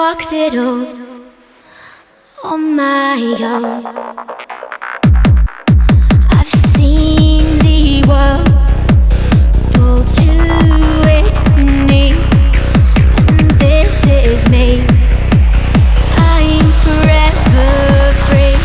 walked it all on my own. I've seen the world fall to its knees, and this is me. I'm forever free.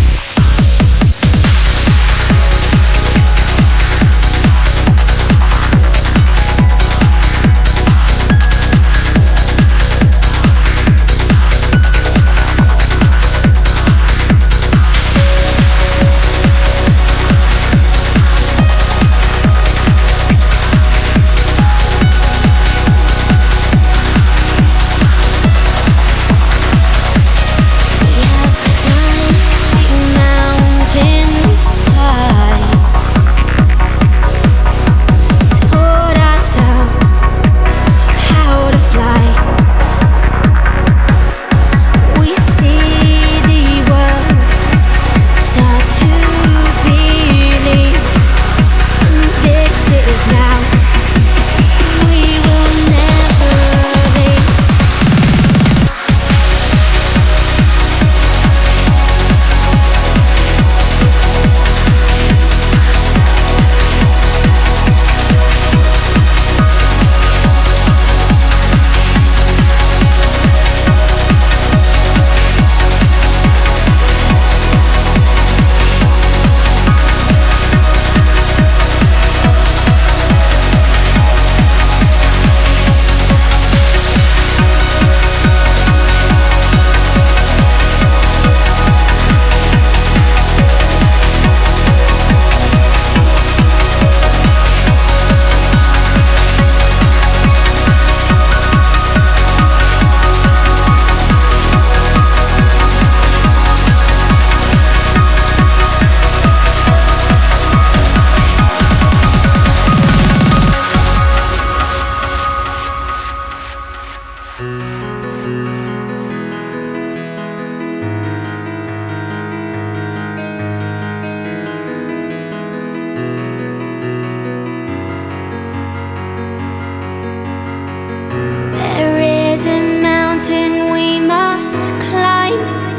There's a mountain we must climb,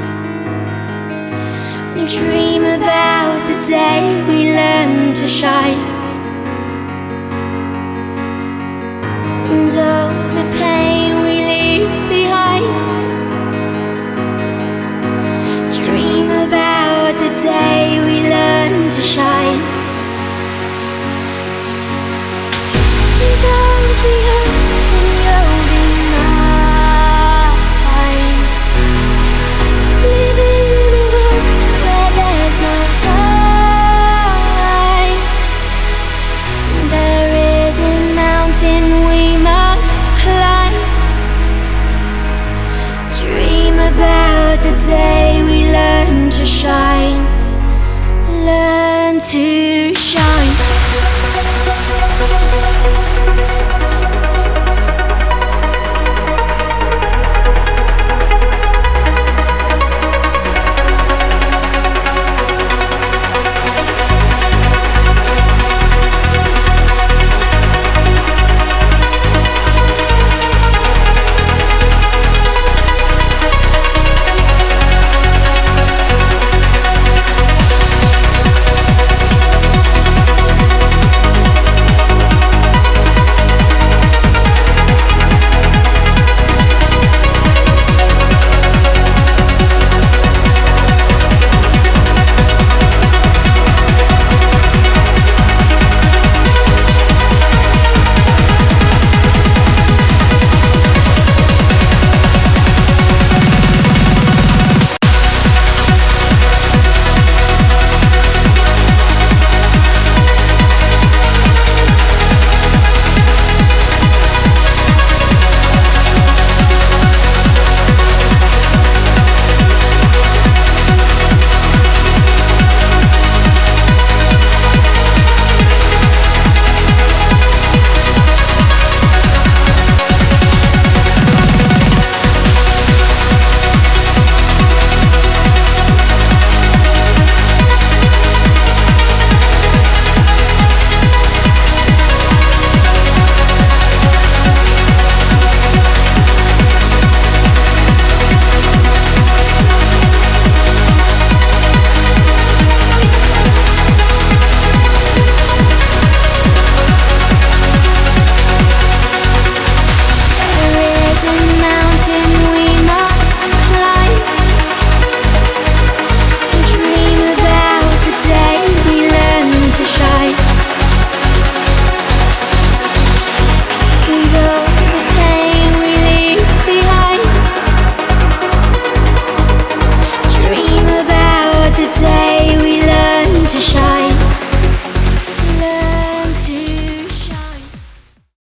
and dream about the day we learn to shine, and all the pain we leave behind. Dream about the day we learn to shine, and all the hurts and you'll be mine. Live in a world where there's no time. There is a mountain we must climb. Dream about the day we learn to shine, learn to